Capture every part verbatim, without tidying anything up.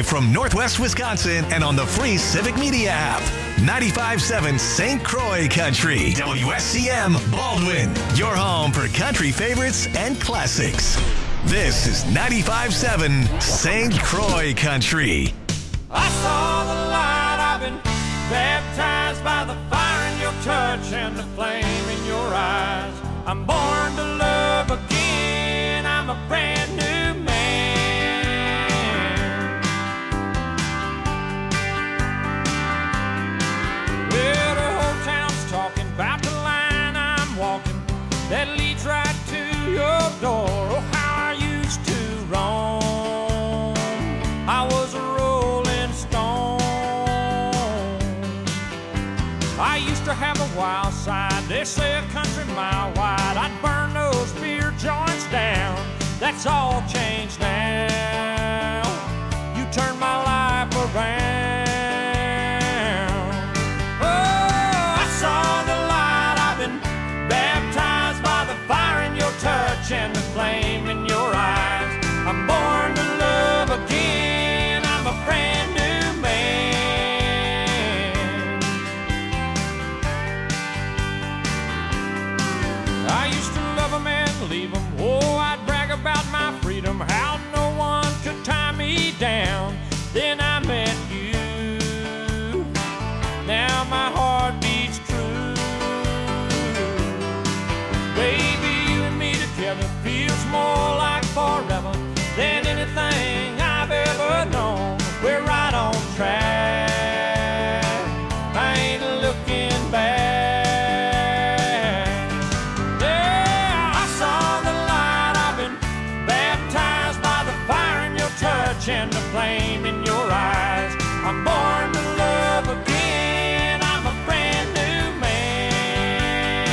Live from Northwest Wisconsin and on the free Civic Media app. ninety-five point seven Saint Croix Country. W S C M Baldwin. Your home for country favorites and classics. This is ninety-five point seven Saint Croix Country. I saw the light. I've been baptized by the fire in your touch and the flame in your eyes. I'm born to love again. I'm a brand new man. Well, the whole town's talking about the line I'm walking that leads right to your door. Oh, how I used to roam. I was a rolling stone. I used to have a wild side. They say a country mile wide. I'd burn those beer joints down. That's all changed now. You turned my life around. Oh, I saw the light. I've been baptized by the fire in your touch and the flame in your eyes. I'm born to love again. I'm a brand new man. I used to love 'em and leave 'em. Oh, I'd brag about my freedom, how no one could tie me down. Then I met you. Now my heart beats true. Baby, you and me together feels more like forever than anything I've ever known. We're right on track. I ain't looking back. Yeah, I saw the light. I've been baptized by the fire in your touch and the flame in your eyes. I'm born to love again. I'm a brand new man.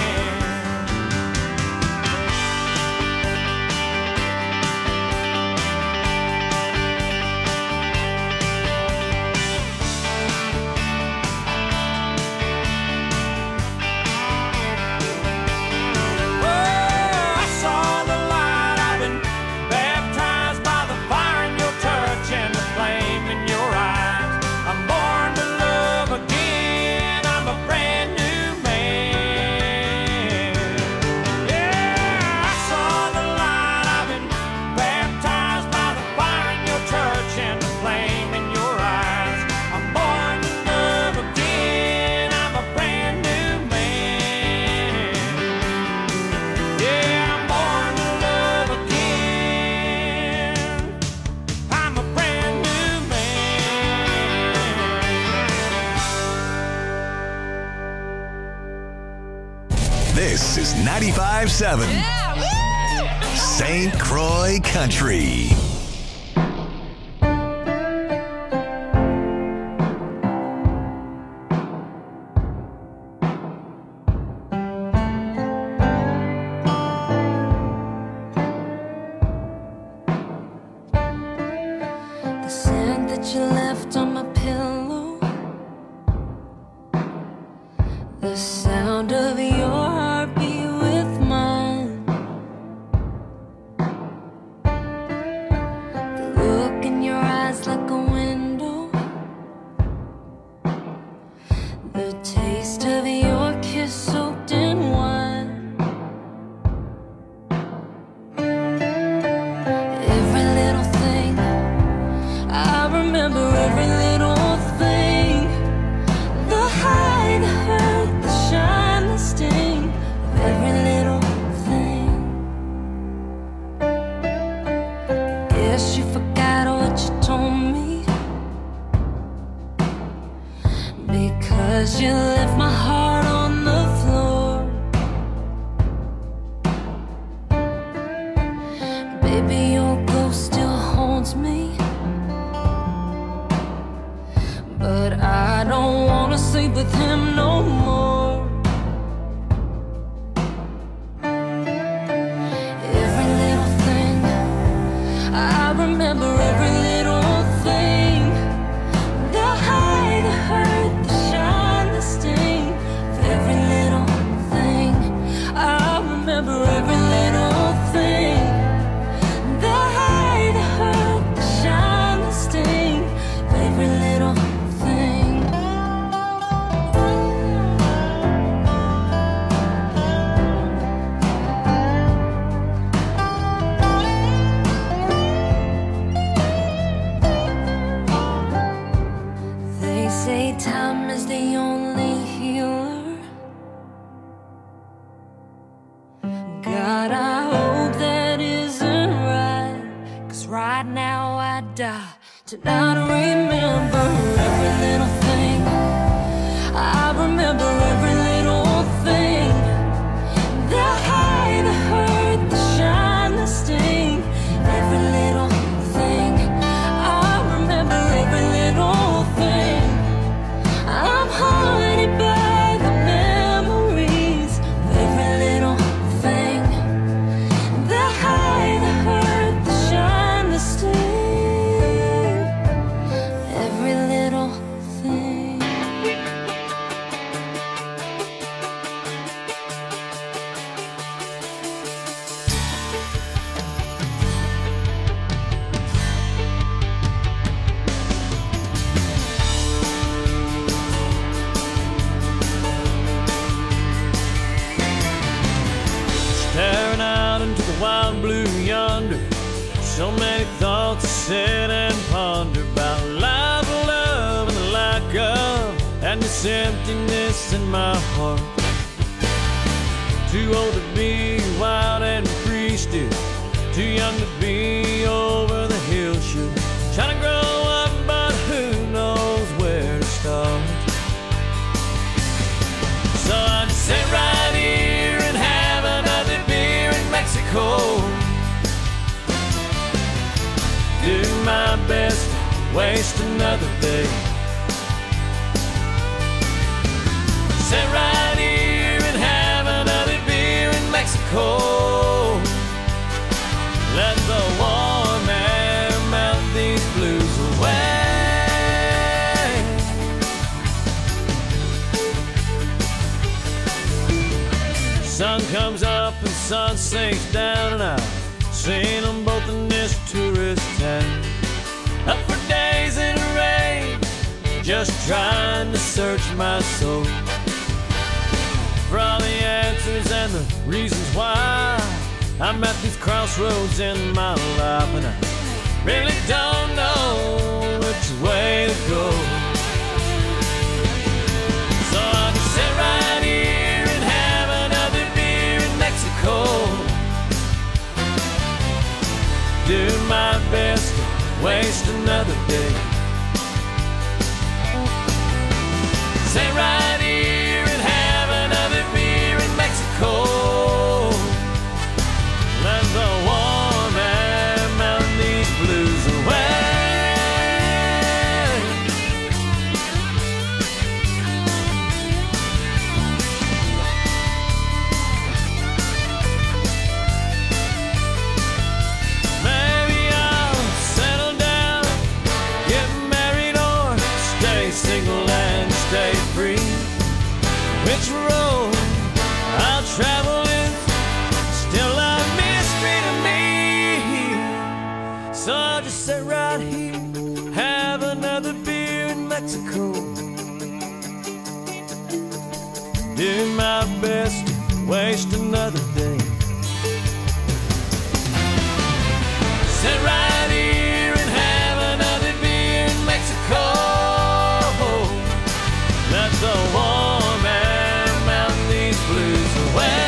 Oh, I saw the light. I've been baptized by the fire in your touch and the flame in your eyes. I'm born to love again. I'm a brand new man. Yeah, I saw the light. I've been baptized by the fire in your touch and the flame in your eyes. I'm born to love again. I'm a brand new man. Yeah, I'm born to love again. I'm a brand new man. This is ninety-five point seven Saint Croix Country. The scent that you left on my pillow, the sound of your heartbeat with mine, the look in your eyes like a window, the taste of your kiss soaked in wine. Every little thing, I remember every little thing. The high, the hurt, the shine, the sting of every little thing. Guess you forgot what you told me, because you left my heart on the floor. Baby, your ghost still haunts me, but I don't wanna sleep with him no more. Every little thing, I remember every little thing. The high, the hurt, the shine, the sting of every little thing. I remember every little thing. The high, the hurt, the shine, the sting say time is the only healer. God, I hope that isn't right, 'cause right now I die to not remember every little thing. I remember every little thing, the high, the hurt, the shine, the sting, every little thing. I remember every little thing. I'm haunted by the memories of every little thing, the high, the hurt, the shine, the sting, every little thing. Staring out into the wild blue yonder, so many thoughts to sit and ponder about life, love, and the lack of, and this emptiness in my heart. Too old to be wild and free still, too young to be over the hill shoot. Trying to grow up, but who knows where to start. So I just sit right here and have another beer in Mexico. Do my best to waste another day. Sit right here and have another beer in Mexico. Let the warm air melt these blues away. Sun comes up and sun sinks down, and I've seen them both in this tourist town. Up for days in the rain, just trying to search my soul for all the answers and the reasons why I'm at these crossroads in my life, and I really don't know which way to go. So I'll just sit right here and have another beer in Mexico. Do my best to waste another day. Sit right here and have another beer in Mexico. Let the warm air melt these blues away. Maybe I'll settle down, get married, or stay single and stay free. Which road I'll travel is still a mystery to me. So I'll just sit right here, have another beer in Mexico. Do my best to waste another day. Sit right here and have another beer in Mexico. Let the warm air melt these blues away.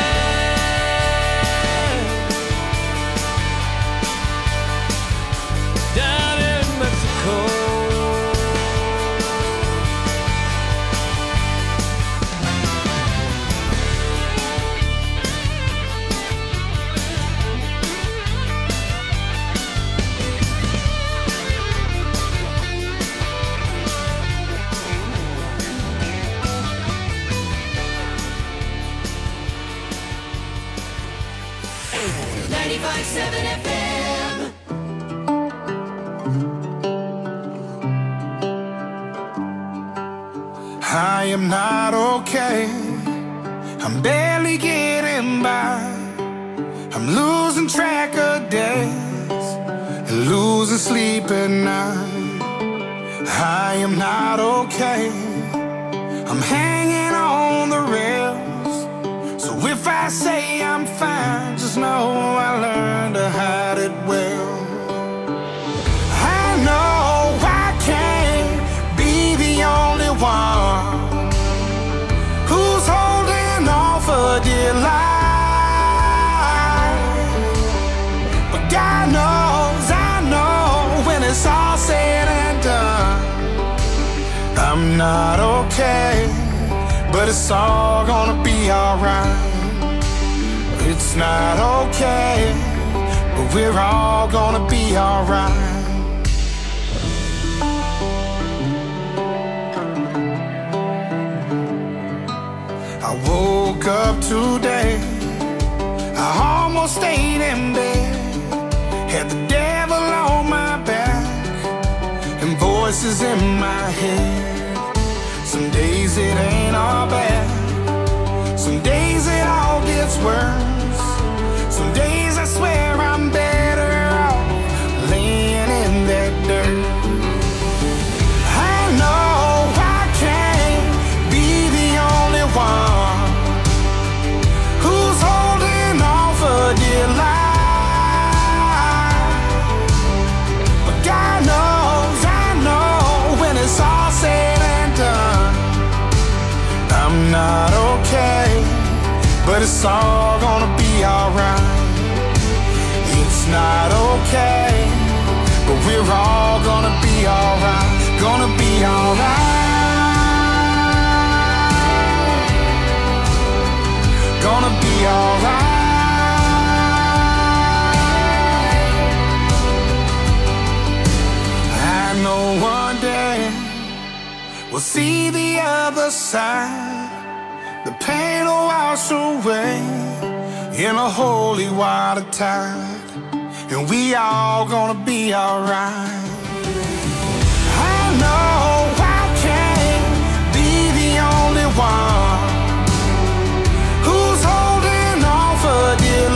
Down in Mexico. ninety-five point seven F M. I am not okay. I'm barely getting by. I'm losing track of days and losing sleep at night. I am not okay. I'm hanging on the rails. So if I say I'm fine, just know I learned to hide it well. I know I can't be the only I'm not okay, but it's all gonna be alright. It's not okay, but we're all gonna be alright. I woke up today, I almost stayed in bed, had the devil on my back and voices in my head. Some days it ain't all bad, some days it all gets worse. Some days I swear I'm better off laying in that dirt. I know I can't be the only one who's holding on for dear life. But God knows, I know when it's all said and done, I'm not okay, but it's all gonna be alright. It's not okay, but we're all gonna be alright. Gonna be alright. Gonna be alright. I know one day we'll see the other side. The pain will wash away in a holy water tide, and we all gonna be alright. I know I can't be the only one who's holding on for dear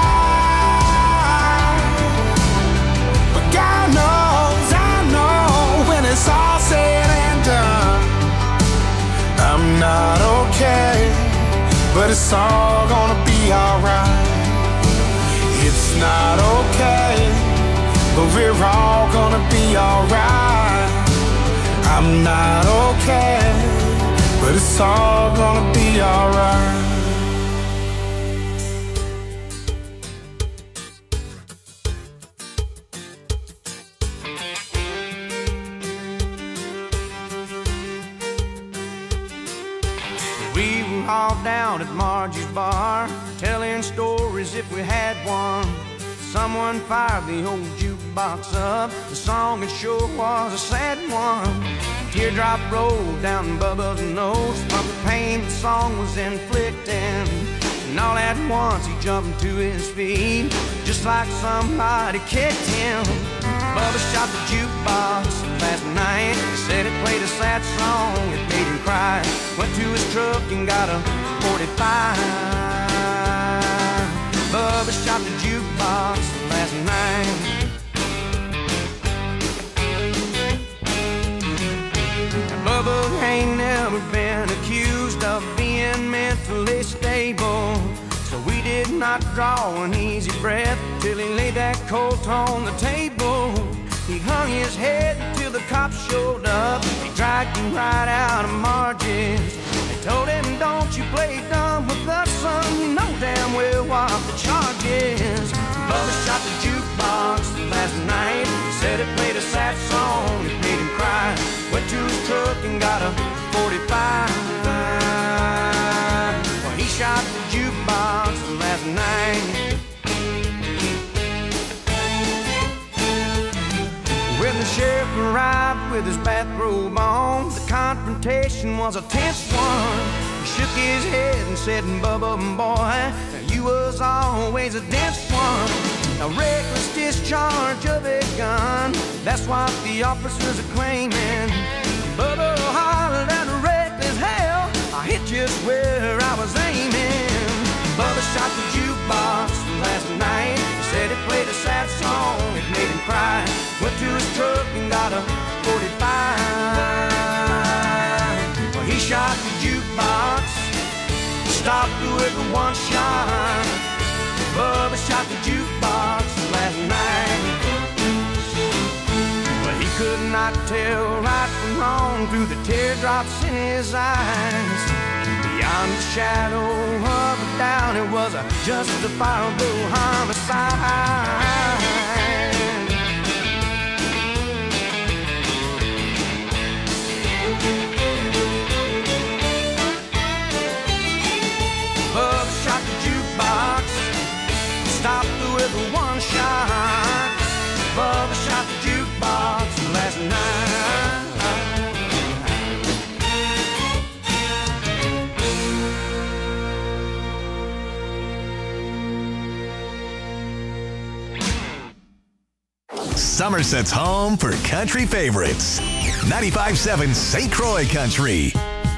life, but God knows, I know when it's all said and done, I'm not okay, but it's all gonna be alright. It's not okay, but we're all gonna be alright. I'm not okay, but it's all gonna be alright. We were all down at Margie's bar, telling stories if we had one. Someone fired the old jukebox up, the song it sure was a sad one. Teardrop rolled down Bubba's nose from the pain the song was inflicting. And all at once he jumped to his feet, just like somebody kicked him. Bubba shot the jukebox last night, said it played a sad song, it made him cry. Went to his truck and got a forty-five. Bubba shot the jukebox last night. Now Bubba ain't never been accused of being mentally stable, so we did not draw an easy breath till he laid that Colt on the table. He hung his head till the cops showed up. He dragged him right out of Margie's. They told him, don't you play dumb with us, son, you know damn well what the charge is. Bubba shot the jukebox last night, said it played a sad song, it made him cry. Went to his truck and got a forty-five. Well, he shot the jukebox last night. When the sheriff arrived with his bathrobe on, the confrontation was a tense one. He shook his head and said, Bubba, boy, you was always a dense one. A reckless discharge of a gun, that's what the officers are claiming. Bubba hollered at a reckless hell, I hit just where I was aiming. Bubba shot the jukebox last night, said it played a sad song, it made him cry. Went to his truck and got a forty-five. Well, he shot the jukebox, stopped with one shot. Bubba shot the jukebox last night. Well, he could not tell right from wrong through the teardrops in his eyes. Beyond the shadow of a doubt, it was a justifiable homicide. Somerset's home for country favorites. ninety-five seven Saint Croix Country.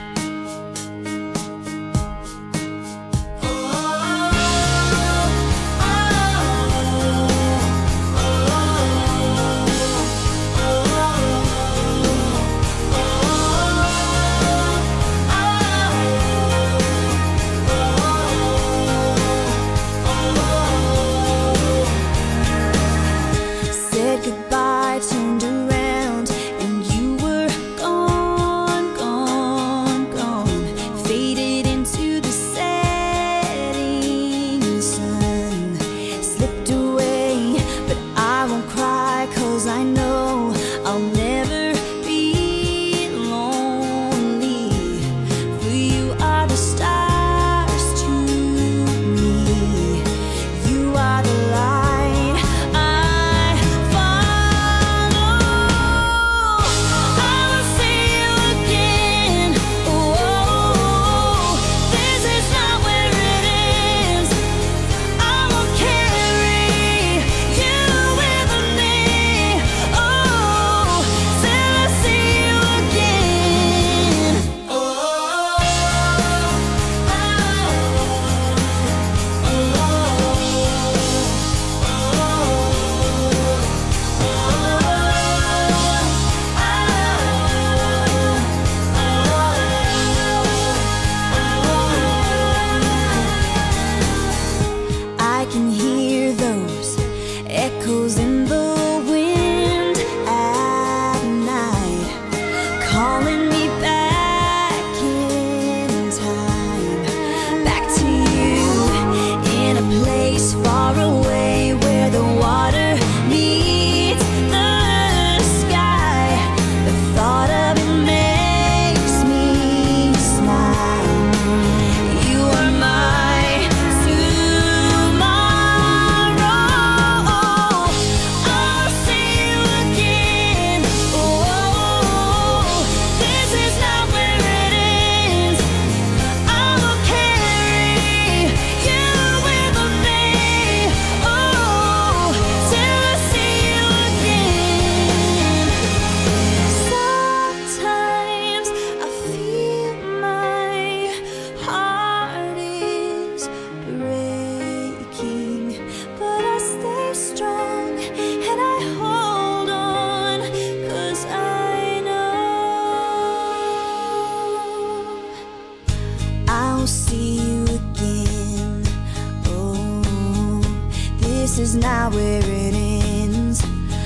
This is not where it ends.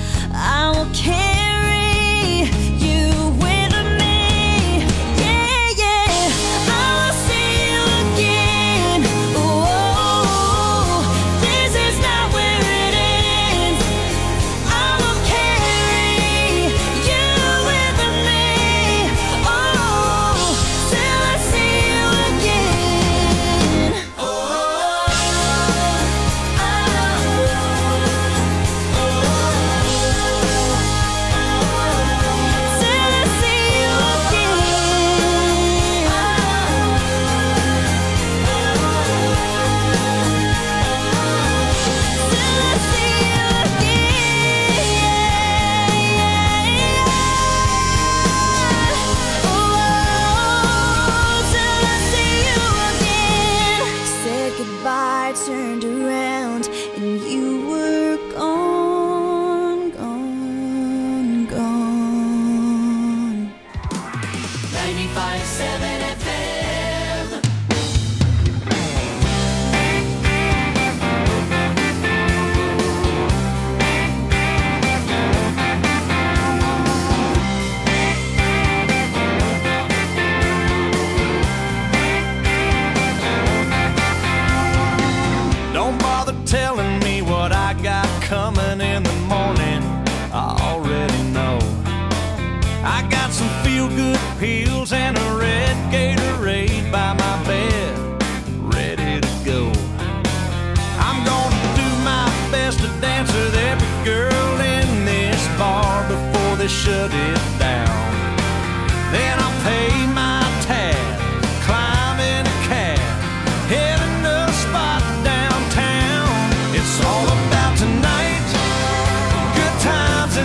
I will carry you with me. Yeah, yeah. I will see you again. Oh, this is not where it ends. I will carry you with me. Oh, till I see you again. Oh, till I see you Said goodbye, turned around, and you were gone, gone, gone. ninety-five seven F M. Don't bother telling me what I got coming in the morning. I already know. I got some feel-good pills and a red Gatorade by my bed, ready to go. I'm gonna do my best to dance with every girl in this bar before they shut it down. Then I'll pay my tab, climb in a cab, heading to a spot downtown. It's all about tonight, good times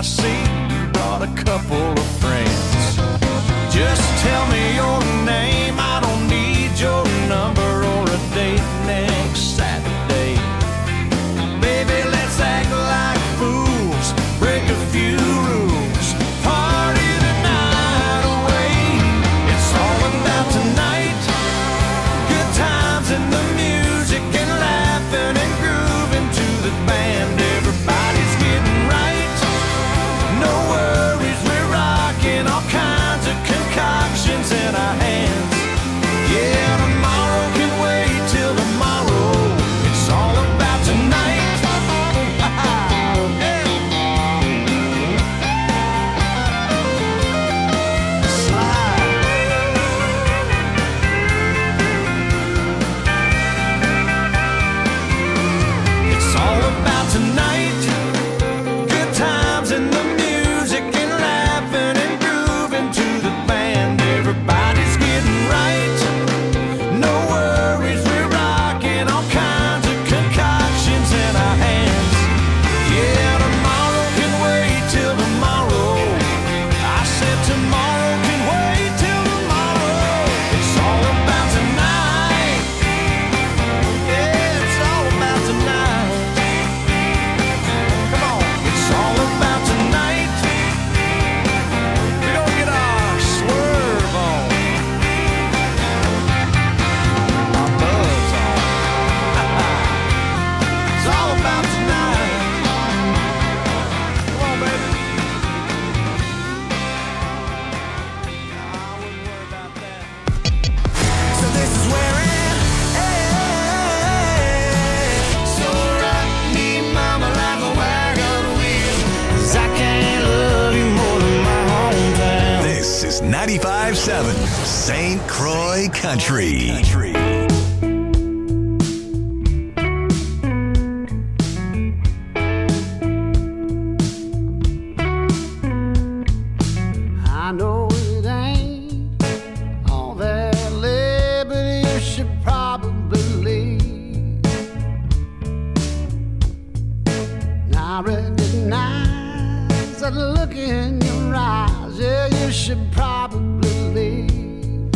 see you brought a couple of friends. Just tell me your name, I don't need your number or a date next Saturday. Baby, let's act like fools, break a few rules, party the night away. It's all about tonight, good times and the music and laughing and grooving to the band. Everybody's getting right, no worries, we're rocking all kinds of concoctions in our hands. Yeah, tomorrow can wait till tomorrow. It's all about tonight. It's all about tonight, good times and the music and laughing and grooving to the band. Everybody's getting right, no worries, we're rocking all kinds of concoctions in our hands. Yeah, tomorrow can wait till tomorrow. I said tomorrow can wait till tomorrow. It's all about tonight. Yeah, it's all about tonight. Come on, it's all about tonight. We're gonna get our swerve on, our buzz on. It's all about tonight. Come on, baby. I wouldn't worry about that. So this is where it ends. So rock me, mama, like a wagon wheel, 'cause I can't love you more than my hometown. This is ninety-five point seven Saint Croix Country. Country. I know it ain't all that liberty you should probably leave. And I recognize that look in your eyes, yeah, you should probably leave.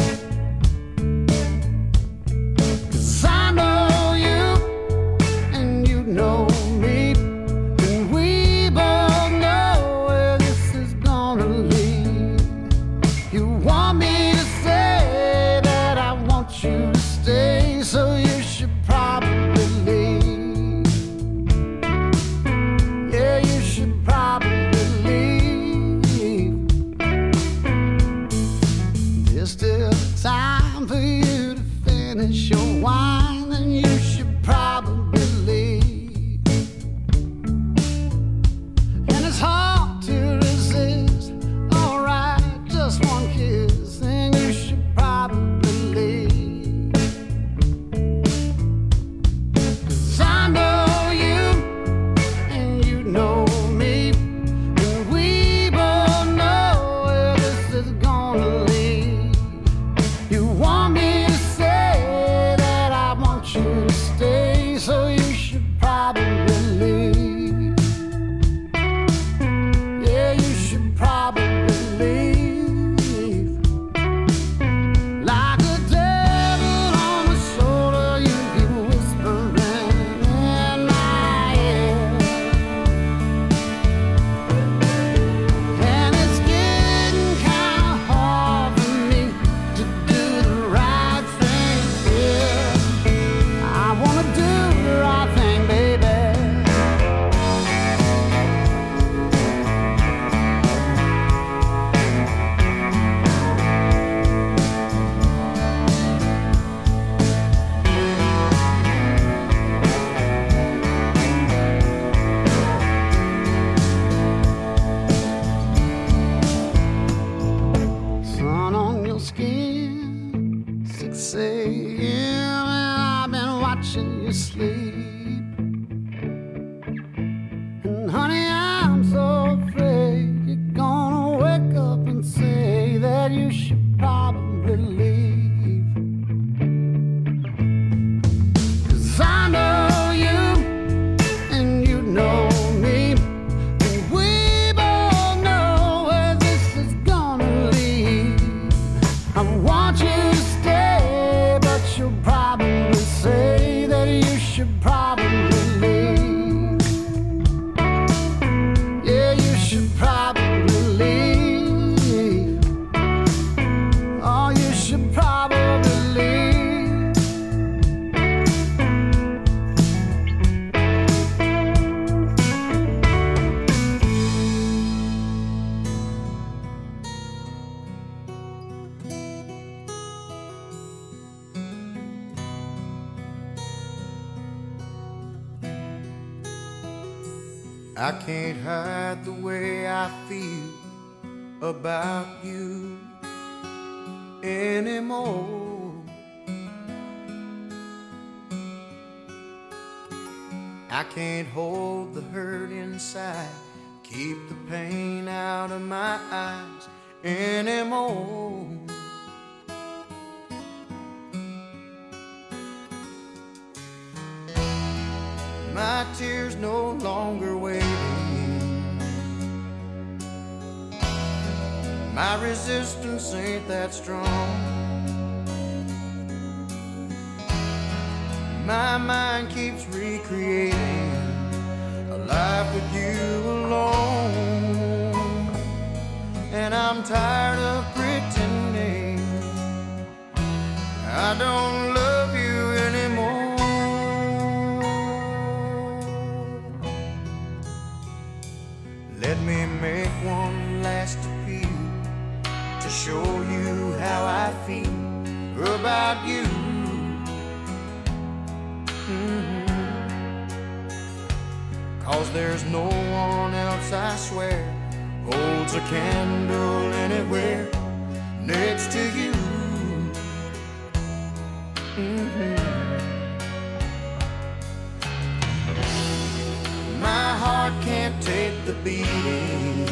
'Cause I know you and you know me, and we both know where this is gonna lead. You want me to say that I want you to stay, so you should probably leave. Yeah, you should probably leave. There's still time for you to finish your wine, and you should probably leave. And it's hard to resist. Alright, just one kiss, and you should probably leave. 'Cause I know you and you know me, and we both know where this is gonna lead. You want me to say that I want you to stay, so you should probably leave. Yeah, you should probably leave. Like a devil on my shoulder, you keep whispering in my ear. And it's getting kinda hard for me to do the right thing here. I wanna do the right thing, baby. Sun on your skin, six a.m. and I've been watching you sleep. And honey, I'm so afraid you're gonna wake up and say that you should probably leave. 'Cause I know you and you know me, and we both I can't hide the way I feel about you anymore. I can't hold the hurt inside, keep the pain out of my eyes anymore. My tears no longer waiting. My resistance ain't that strong. My mind keeps recreating a life with you alone. And I'm tired of pretending I don't love you anymore. Let me make one last appeal to show you how I feel about you. Mm-hmm. 'Cause there's no one else, I swear, holds a candle anywhere next to you. Mm-hmm. My heart can't take the beating,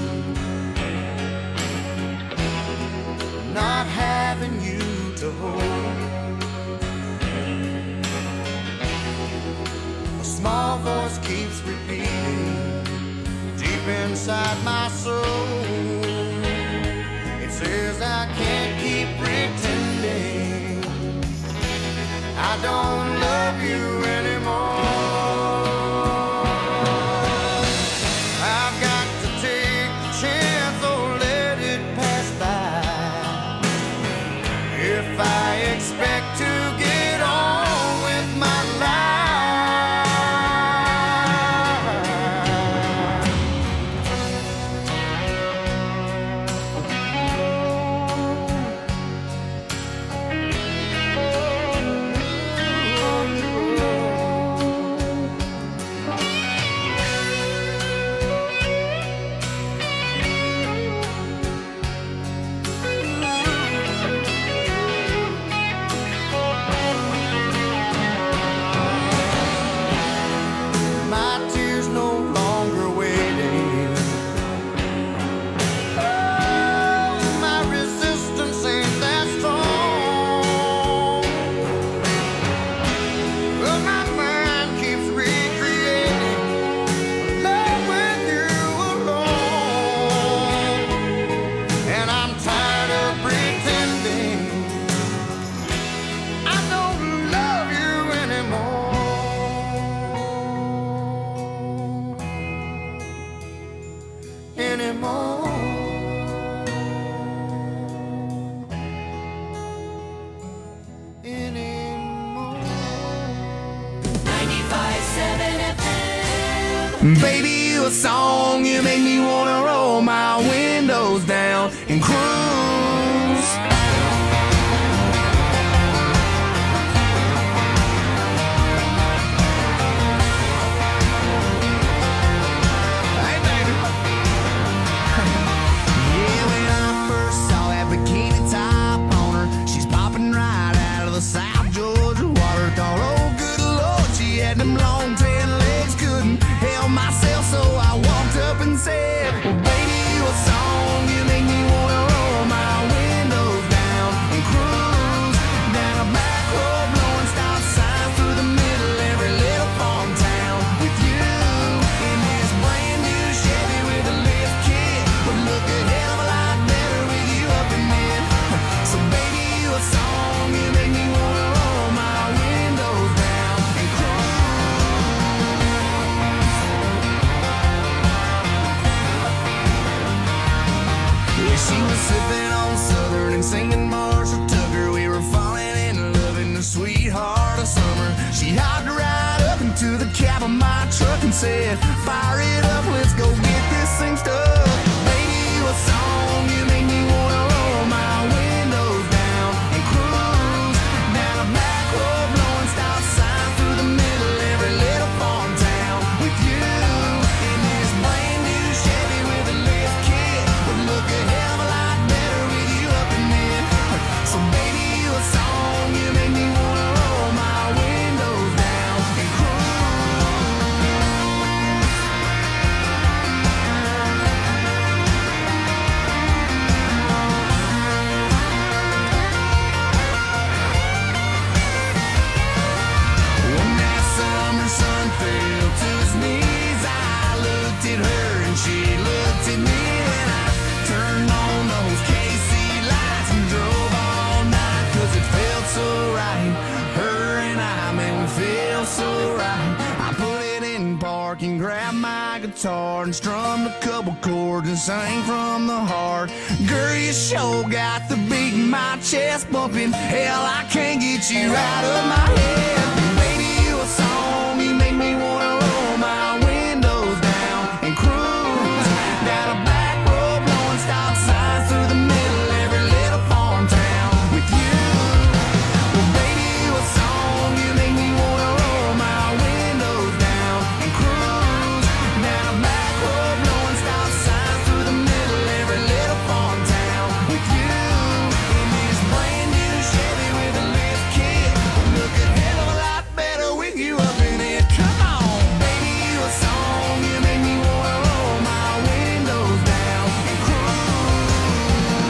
not having you to hold. A small voice keeps repeating deep inside my soul. It says I can't keep pretending I don't love you anymore. I expect to get on with my Baby, you a song, you make me wanna roll my windows down and cruise. Hey, baby. Yeah, when I first saw that bikini top on her, she's popping right out of the South Georgia water. Thought, oh, good Lord, she had them long tan legs, couldn't help myself, so I walked up and said, well, baby, you a song, you make me wanna roll my windows down and cruise down a back road, blowing stop signs through the middle of every little farm town with you in this brand new Chevy with a lift kit, would look a hell of a lot better with you up in it. So baby, you a song, you make me wanna roll my windows down and cruise. She was sipping on Southern and singing Marshall Tucker. We were falling in love in the sweetheart of summer. She hopped right up into the cab of my truck and said, fire it up, let's go get this thing stuck. Baby, you a song, you make me wanna roll my windows down and cruise down a back road, blowing stop signs through the middle of every little farm town with you in this guitar and strummed a couple chords and sang from the heart. Girl, you sure got the beat in my chest bumping. Hell, I can't get you out of my head. Baby, you a song, you make me wanna roll my windows down and cruise down a back road, blowing stop signs through the middle of every little farm town with you. Well, baby, you a song, you make me wanna roll my windows down and cruise down a back road, blowing stop signs through the middle of every little farm town with you. In this brand new Chevy with a lift kit, look a hell of a lot better with you up in it. Come on, baby, you a song, you make me wanna roll my windows down and cruise.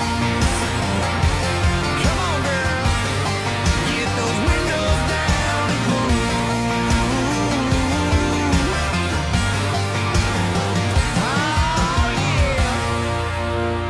Come on, girl, get those windows down and cruise. Oh, yeah.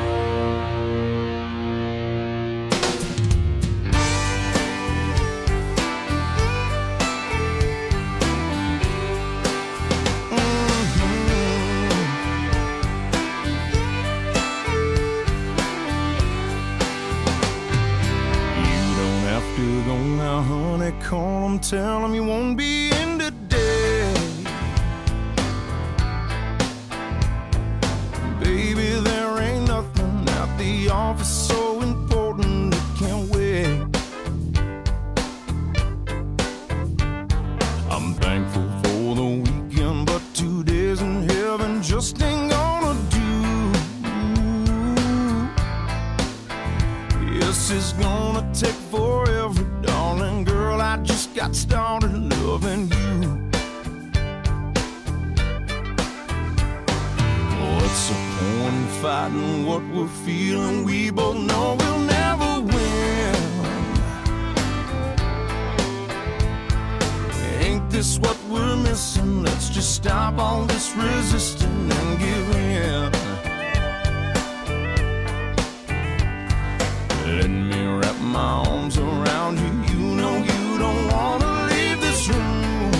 You don't have to go now, honey. Call 'em, tell 'em you won't be in today. Baby, there ain't nothing at the office so important it can't wait. I'm thankful for the weekend, but two days in heaven just ain't gonna do. Yes, it's gonna take forever, darling girl. I just got started loving you. What's the point in fighting what we're feeling? We both know we'll never win. Ain't this what we're missing? Let's just stop all this resisting and give in. Let me wrap my arms around you. You know you don't wanna leave this room.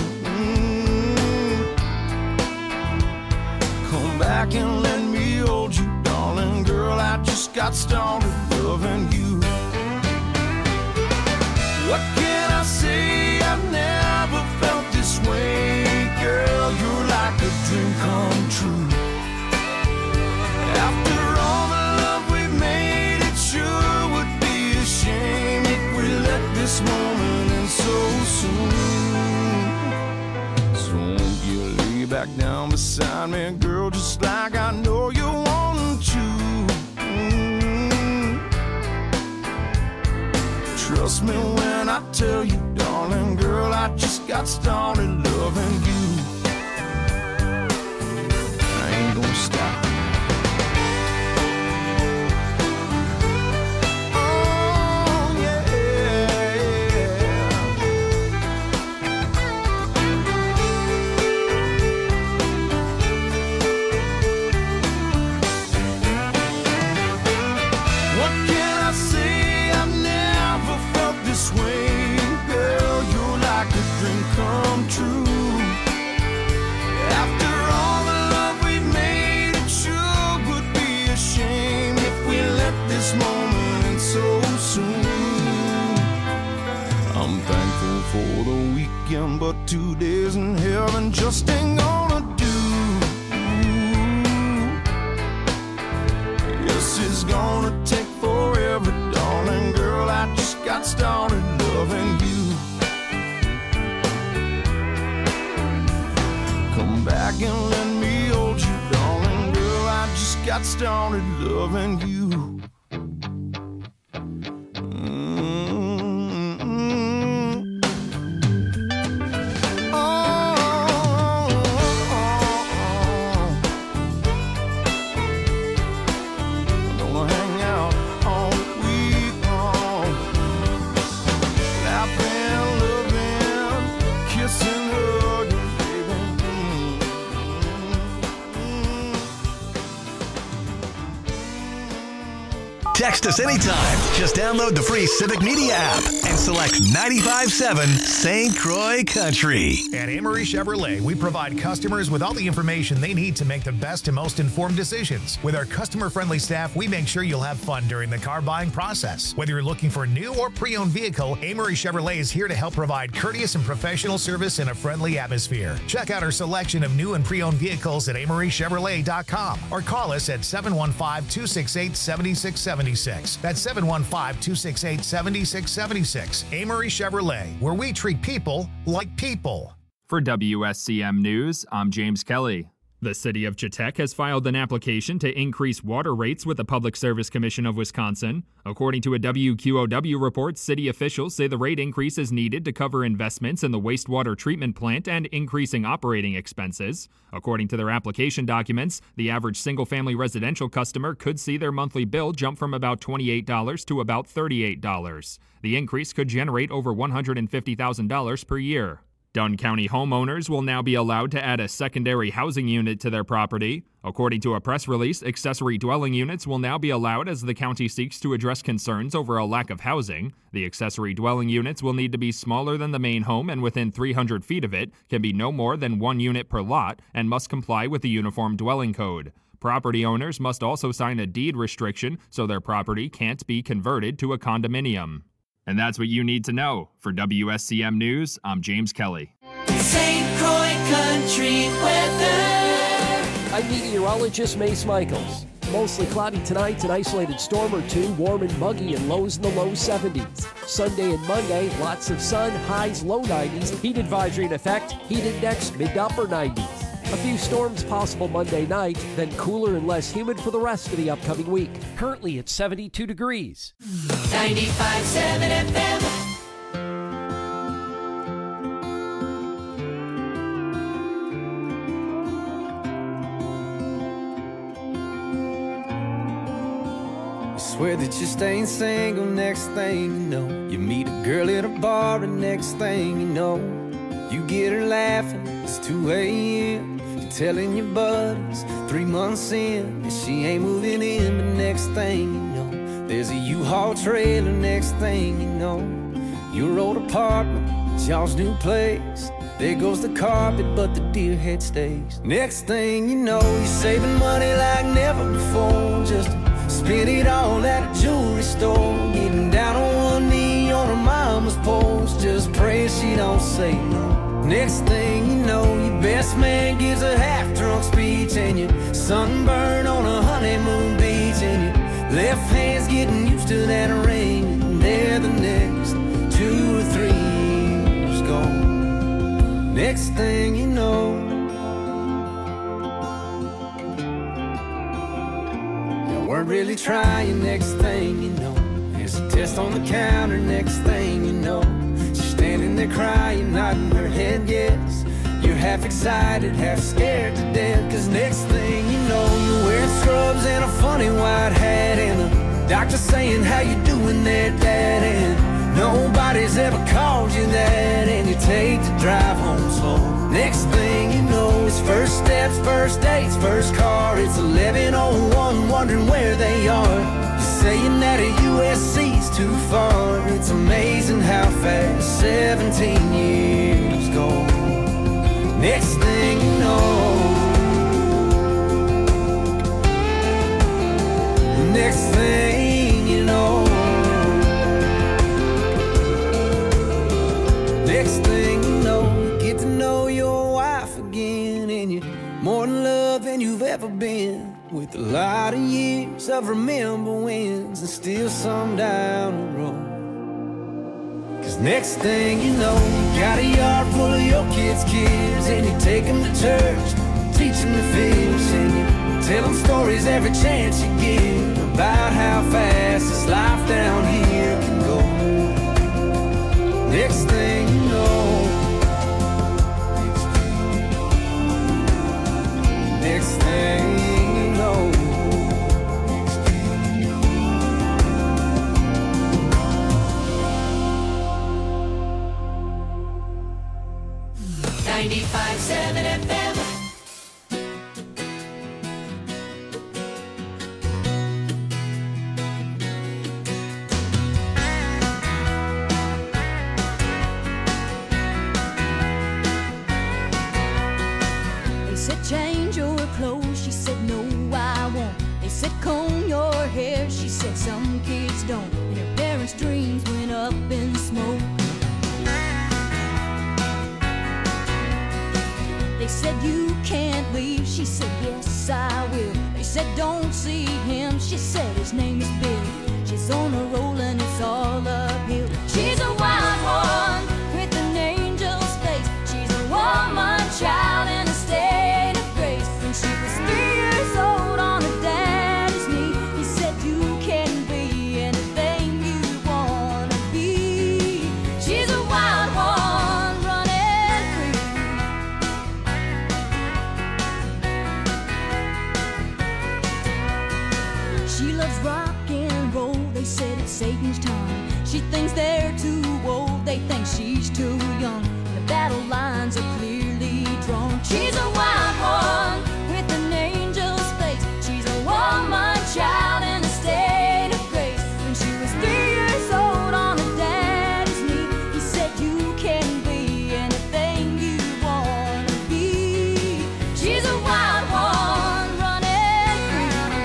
Come back and let me hold you, darling girl. I just got started loving you. What can I say? I've never felt this way, girl. You're like a dream come true. After all the love we've made, it sure would be a shame if we let this moment end so soon. So won't you lay back down beside me, girl, just like I know you want to. Trust me when I tell you, darling girl, I just got started loving you. I ain't gonna stop. Oh, yeah, yeah. What can I say? I've never felt this way, girl. You're like a dream come true. After all the love we've made, it sure would be a shame if we let this moment end so soon. I'm thankful for the weekend, but two days in heaven just ain't gonna do. Yes, it's gonna take forever, darling girl. I just got started loving you. Come back and let me hold you, darling girl. I just got started loving you. Mm-hmm. Oh, I'm gonna hang out all week long, laughing, loving, kissing, hugging, baby. Mm-hmm. Text us anytime. Just download the free Civic Media app and select ninety-five point seven Saint Croix Country. At Amory Chevrolet, we provide customers with all the information they need to make the best and most informed decisions. With our customer-friendly staff, we make sure you'll have fun during the car buying process. Whether you're looking for a new or pre-owned vehicle, Amory Chevrolet is here to help provide courteous and professional service in a friendly atmosphere. Check out our selection of new and pre-owned vehicles at amory chevrolet dot com or call us at seven one five, two six eight, seven six seven six. That's seven one five, two six eight, seven six seven six. Amory Chevrolet, where we treat people like people. For W S C M News, I'm James Kelly. The City of Chetek has filed an application to increase water rates with the Public Service Commission of Wisconsin. According to a W Q O W report, city officials say the rate increase is needed to cover investments in the wastewater treatment plant and increasing operating expenses. According to their application documents, the average single-family residential customer could see their monthly bill jump from about twenty-eight dollars to about thirty-eight dollars. The increase could generate over one hundred fifty thousand dollars per year. Dunn County homeowners will now be allowed to add a secondary housing unit to their property. According to a press release, accessory dwelling units will now be allowed as the county seeks to address concerns over a lack of housing. The accessory dwelling units will need to be smaller than the main home and within three hundred feet of it, can be no more than one unit per lot, and must comply with the Uniform Dwelling Code. Property owners must also sign a deed restriction so their property can't be converted to a condominium. And that's what you need to know. For W S C M News, I'm James Kelly. Saint Croix Country weather. I'm meteorologist Mace Michaels. Mostly cloudy tonight, an isolated storm or two, warm and muggy, and lows in the low seventies. Sunday and Monday, lots of sun, highs low nineties. Heat advisory in effect, heat index mid to upper nineties. A few storms possible Monday night, then cooler and less humid for the rest of the upcoming week. Currently at seventy-two degrees. ninety-five point seven F M. Swear that you're staying single, next thing you know, you meet a girl at a bar, and next thing you know, you get her laughing, it's two a.m. You're telling your buddies, three months in, that she ain't moving in, but next thing you know, there's a U-Haul trailer, next thing you know, your old apartment, it's y'all's new place. There goes the carpet, but the deer head stays. Next thing you know, you're saving money like never before, just spend it all at a jewelry store, getting down on one knee on her mama's porch, just praying she don't say no. Next thing you know, your best man gives a half-drunk speech, and you're sunburned on a honeymoon beach, and your left hand's getting used to that ring, and there the next two or three years gone. Next thing you know, weren't really trying, next thing you know, there's a test on the counter, next thing you know, she's standing there crying, nodding her head yes. You're half excited, half scared to death, cause next thing you know, you're wearing scrubs and a funny white hat, and the doctor saying, how you doing there, Dad? And nobody's ever called you that, and you take the drive home slow. Next thing you know, it's first steps, first dates, first car. It's eleven oh one, wondering where they are. You're saying that a U S C's too far. It's amazing how fast seventeen years go. Next thing you know, next thing you know, next thing you know, get to know your wife again, and you're more in love than you've ever been, with a lot of years of remember wins and still some down the road. Cause next thing you know, you got a yard full of your kids' kids, and you take them to church, teach them to fish, and you tell them stories every chance you get about how fast this life down here can go. Next thing you know, next thing you know, ninety-five point seven F M. hair. She said some kids don't, and her parents' dreams went up in smoke. They said you can't leave. She said yes I will. They said don't see him. She said his name is Bill. She's on a roll and it's all uphill. She's a wild one with an angel's face. She's a woman child in a state of grace. When she was three years old on her daddy's knee, he said you can be anything you wanna be. She's a wild one running free. She loves rock and roll. They said it's Satan's time. She thinks they're too old. They think she's too young. The battle lines are clearly drawn. She's a wild one with an angel's face. She's a woman child in a state of grace. When she was three years old on her daddy's knee, he said you can be anything you wanna be. She's a wild one running free.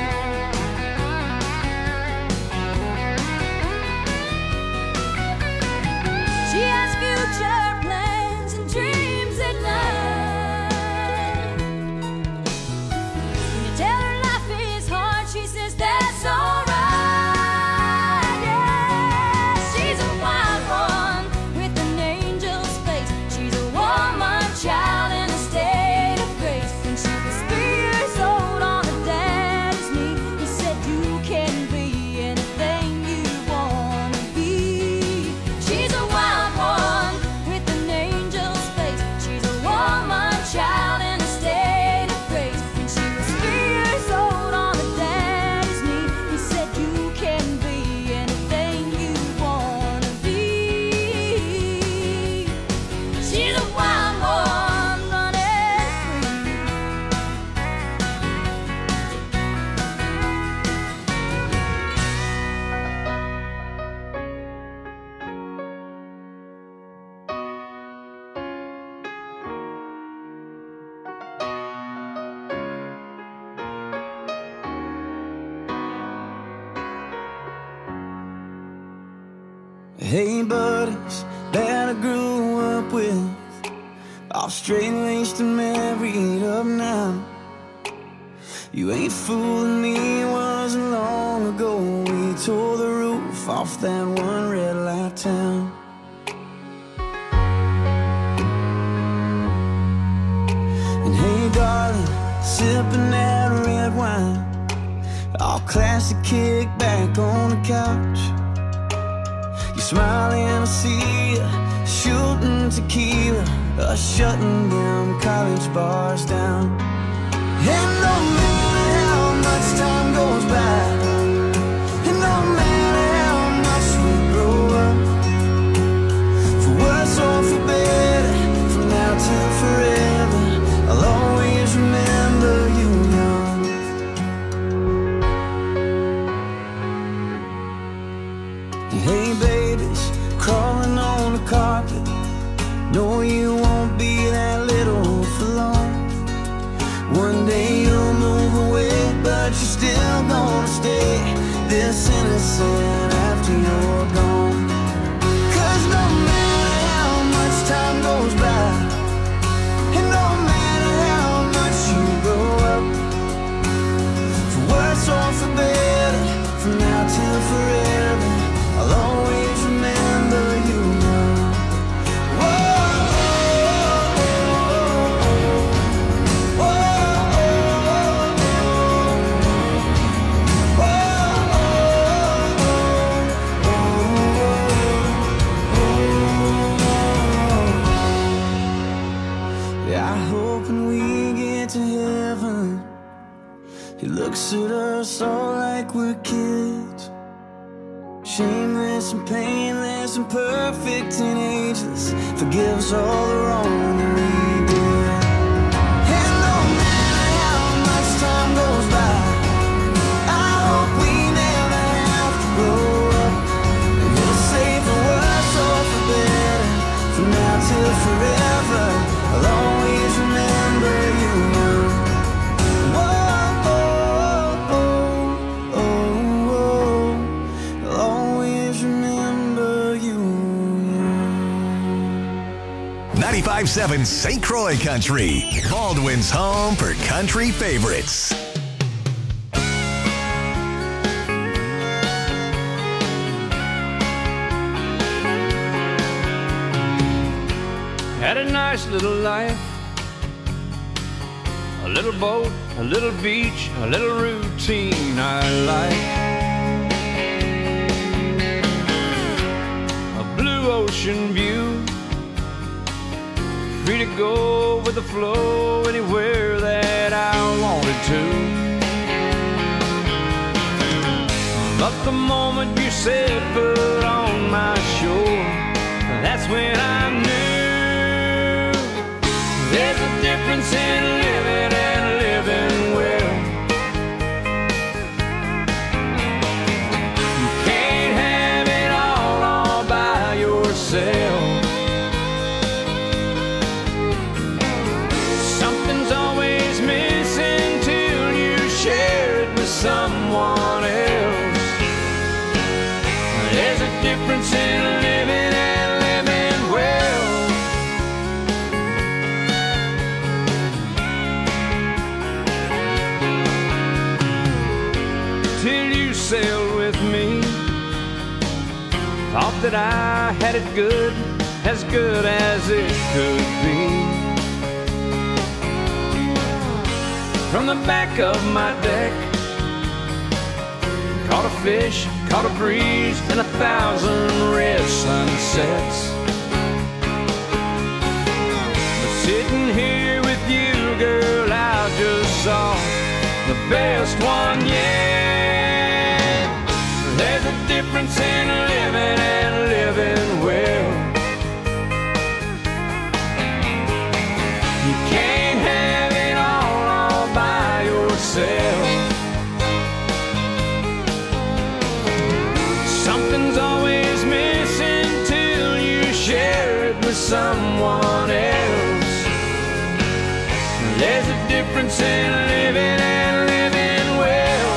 She has future plans and dreams at night. When you tell her life is hard, she says that's alright. Yeah, she's a wild one with an angel's face. She's a woman child in a state of grace. When she was three years old on her daddy's knee, he said you can be anything you wanna be. She's a wild one with an angel's face. She's a woman child in a state of grace. When she was three years old on her daddy's knee, he said you can be anything you wanna be. She's a wild one running free. Hey buddies that I grew up with, all straight-laced and married up now. You ain't fooling me, it wasn't long ago we tore the roof off that one red light town. And hey darling, sipping that red wine, all classic kick back on the couch. You smiling, I see ya, shooting tequila, us shutting them college bars down. And no matter how much time goes by, and no matter how much we grow up, for worse or for better, from now till forever, I'll always remember you young. Hey babies, crawling on the carpet, know you won't be that little for long. One day you'll move away, but you're still gonna stay this innocent after you're gone. 'Cause no matter how much time goes by, and no matter how much you grow up, for worse or for better, from now till forever, I'll always remember you young. Yeah, I hope when we get to heaven, he looks at us all like we're kids, shameless and painless and perfect and ageless, forgives all the wrong that we did. And no matter how much time goes by, I hope we never have to grow up. And he'll say for worse or for better, from now till forever, I'll always remember you young. Whoa, oh, oh, oh. ninety-five seven Saint Croix Country, Baldwin's home for country favorites. Had a nice little life, a little boat, a little beach, a little routine I like. A blue ocean view, free to go with the flow anywhere that I wanted to. But the moment you said foot on my shore, that's when I knew there's a difference in living and living well. You can't have it all all by yourself. Something's always missing till you share it with someone else. There's a difference in living and living well. Till you sailed with me, thought that I had it good, as good as it could be. From the back of my deck, caught a fish, caught a breeze, and a thousand red sunsets. But sitting here with you, girl, I just saw the best one yet. There's a difference in living and living well. You can't have it all all by yourself. Something's always missing till you share it with someone else. There's a difference in living and living well.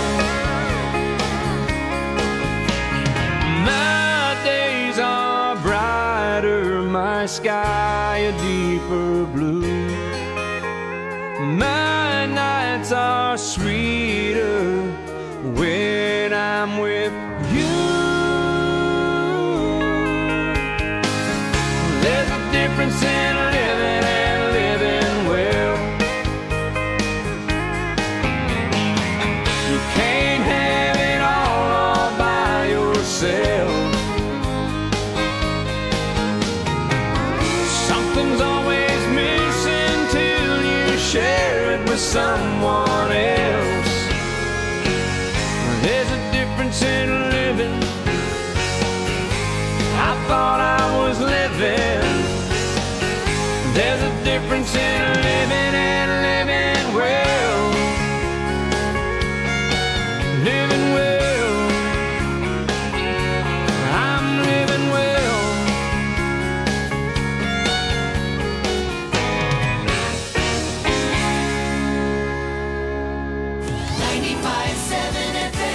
My days are brighter, my sky a deeper blue. My nights are sweeter when I'm with you. There's a difference in living and living well. You can't have it all all by yourself. Something's always missing till you share it with someone else. There's a difference in living. I thought I was living. There's a difference in living and living well. Living well. I'm living well. ninety-five seven F M.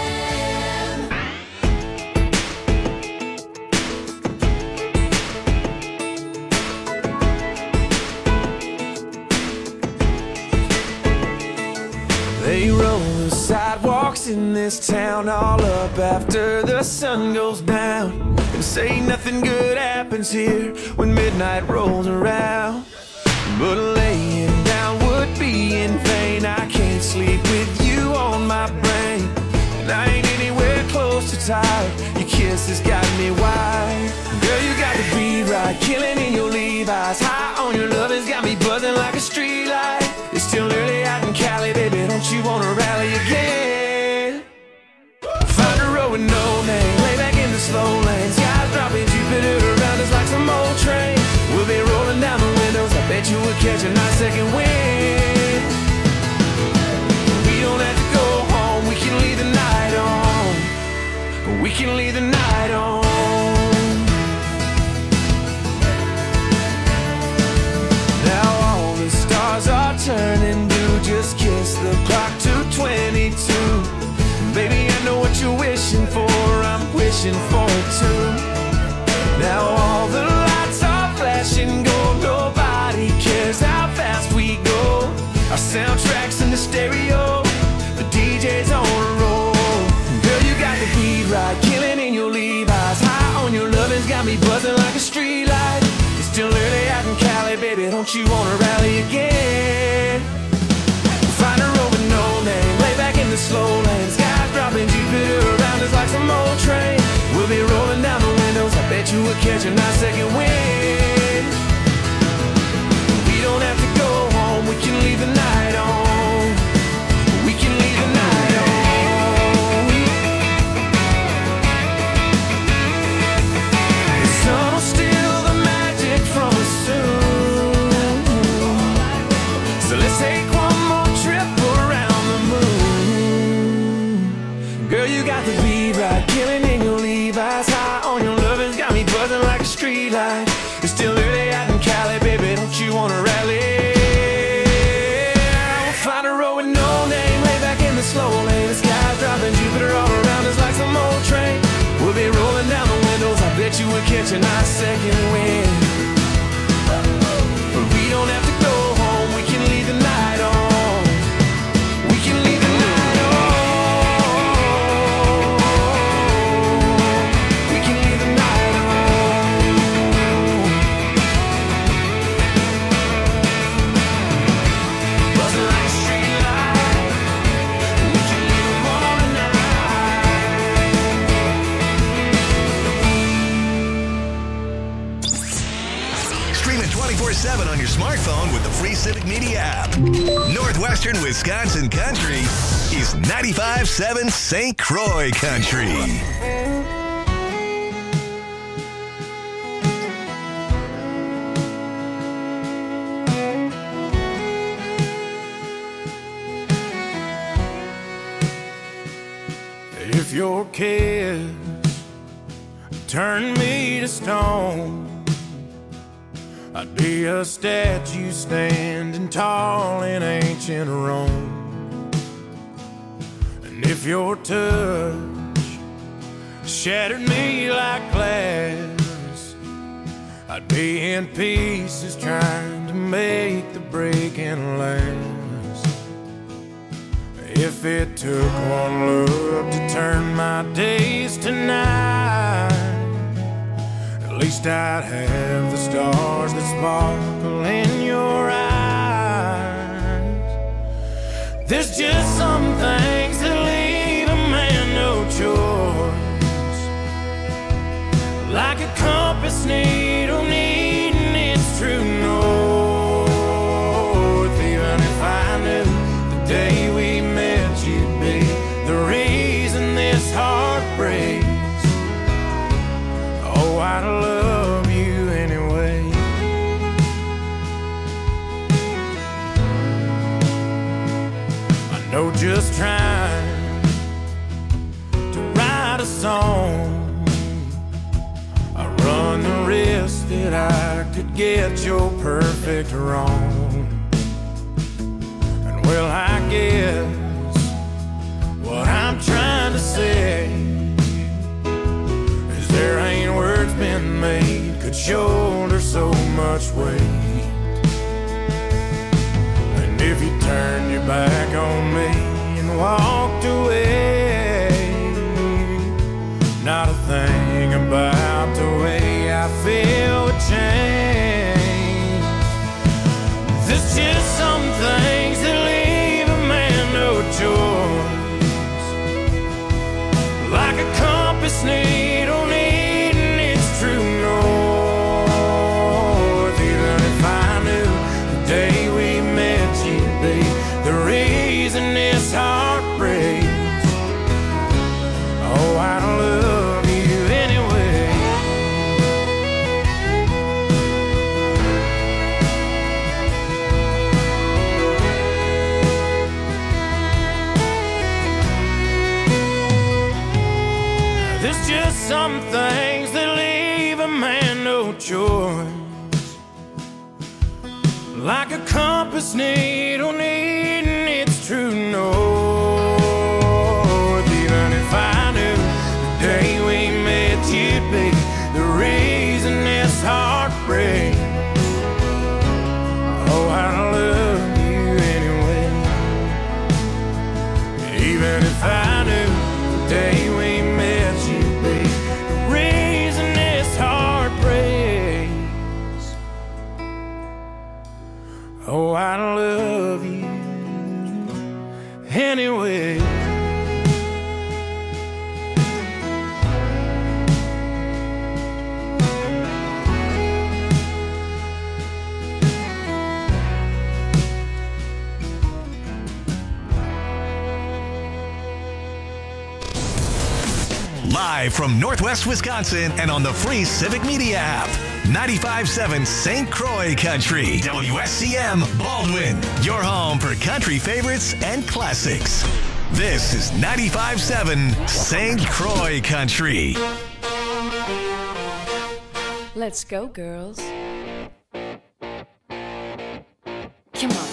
They roll the sidewalks in this town all up after the sun goes down, and say nothing good happens here when midnight rolls around. But laying down would be in vain. I can't sleep with you on my brain, and I ain't anywhere close to tired. Your kiss has got me wired. Girl, you got the beat right, killing in your Levi's. High on your love has got me buzzing like a street light. It's still early out in Cali, baby, don't you wanna rally again? Find a road with no name, lay back in the slow lane. Skies dropping, Jupiter around us like some old train. We'll be rolling down the windows, I bet you would catch a nice second wind. We don't have to go home, we can leave the night on. We can leave the night on. Now all the stars are turning blue. Just kiss the clock to twenty-two. Baby, I know what you're wishing for, I'm wishing for it too. Now all the lights are flashing gold, nobody don't you wanna rally again? Find a road with no name, lay back in the slow lane. Skies dropping, Jupiter around us like some old train. We'll be rolling down the windows, I bet you we'll catch a nice second wind. We don't have to go home, we can leave the night on. We can leave the night on. The sun will steal the magic from us soon. So let's take one more trip around the moon. Girl, you got the beat right, killing in your Levi's. High on your lovers, got me buzzing like a street light. It's still early out in Cali, baby, don't you wanna rally? We'll find a road with no name, lay back in the slow lane. The sky's dropping, Jupiter all around us like some old train. We'll be rolling down the windows, I bet you we'll catch a nice second wind. But we don't have to go home, we can leave the night on. We can leave the night on. We can leave the night on. Buzzing like a street light. We can leave them all tonight. Stream it twenty-four seven on your smartphone with the free Civic Media app. Northwestern Wisconsin Country is ninety-five point seven Saint Croix Country. If your kids turn me to stone, I'd be a statue standing tall in ancient Rome. And if your touch shattered me like glass, I'd be in pieces trying to make the breaking last. If it took one look to turn my days to night, at least I'd have the stars that sparkle in your eyes. There's just some things that leave a man no choice, like a compass needle needing its true north. Even if I knew the day we met you'd be the reason this heart breaks, oh, I'd love you anyway. I know just trying to write a song, I run the risk that I could get your perfect wrong. And well, I guess what I'm trying to say is there ain't words been made could shoulder so much weight. And if you turned your back on me and walked away, not a thing about the way I feel would change. There's just some things that leave a man no choice, like a compass needle needing its true north. Even if I knew the day we met you'd be the reason this heart breaks, oh, I'd love you anyway. There's just some things that leave a man no choice, like a compass needle needing its true north. Even if I knew the day we met you'd be the reason this heart breaks, oh, I love you anyway. Even if I knew the day we met you'd be the reason this heart breaks, Live from Northwest Wisconsin and on the free Civic Media app. ninety-five point seven Saint Croix Country. W S C M Baldwin. Your home for country favorites and classics. This is ninety-five point seven Saint Croix Country. Let's go, girls. Come on.